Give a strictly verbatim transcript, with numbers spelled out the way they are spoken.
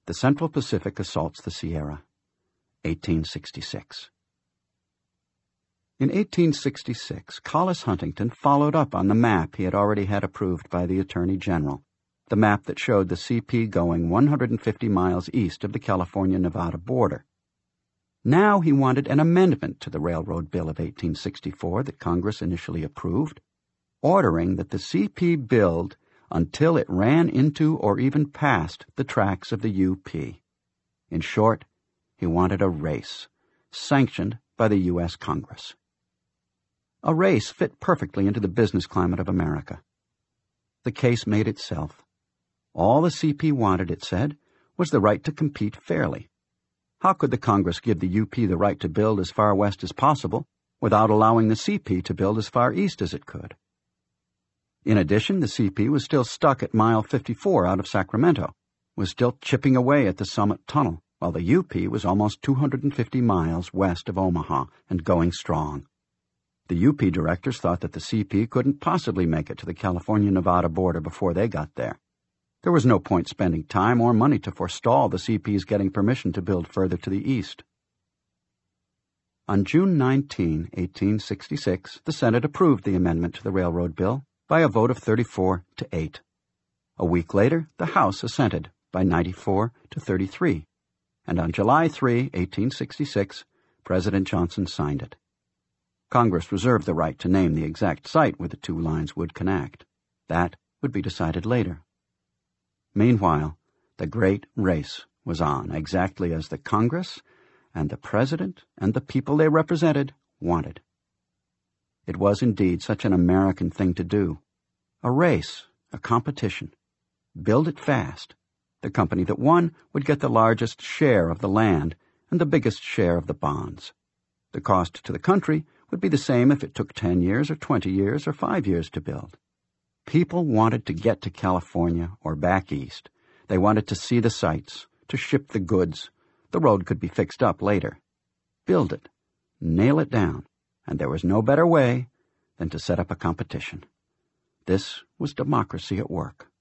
The Central Pacific assaults the Sierra, eighteen sixty-six. In eighteen sixty-six, Collis Huntington followed up on the map he had already had approved by the Attorney General, the map that showed the C P going one hundred fifty miles east of the California-Nevada border. Now he wanted an amendment to the Railroad Bill of eighteen sixty-four that Congress initially approved, ordering that the C P build until it ran into or even past the tracks of the U P. In short, he wanted a race, sanctioned by the U S Congress. A race fit perfectly into the business climate of America. The case made itself. All the C P wanted, it said, was the right to compete fairly. How could the Congress give the U P the right to build as far west as possible without allowing the C P to build as far east as it could? In addition, the C P was still stuck at mile fifty-four out of Sacramento, was still chipping away at the Summit Tunnel, while the U P was almost two hundred fifty miles west of Omaha and going strong. The U P directors thought that the C P couldn't possibly make it to the California-Nevada border before they got there. There was no point spending time or money to forestall the C P's getting permission to build further to the east. On June nineteenth, eighteen sixty-six, the Senate approved the amendment to the Railroad Bill by a vote of thirty-four to eight. A week later, the House assented by ninety-four to thirty-three, and on July third, eighteen sixty-six, President Johnson signed it. Congress reserved the right to name the exact site where the two lines would connect. That would be decided later. Meanwhile, the great race was on, exactly as the Congress and the President and the people they represented wanted. It was indeed such an American thing to do. A race, a competition. Build it fast. The company that won would get the largest share of the land and the biggest share of the bonds. The cost to the country would be the same if it took ten years or twenty years or five years to build. People wanted to get to California or back east. They wanted to see the sights, to ship the goods. The road could be fixed up later. Build it, nail it down, and there was no better way than to set up a competition. This was democracy at work.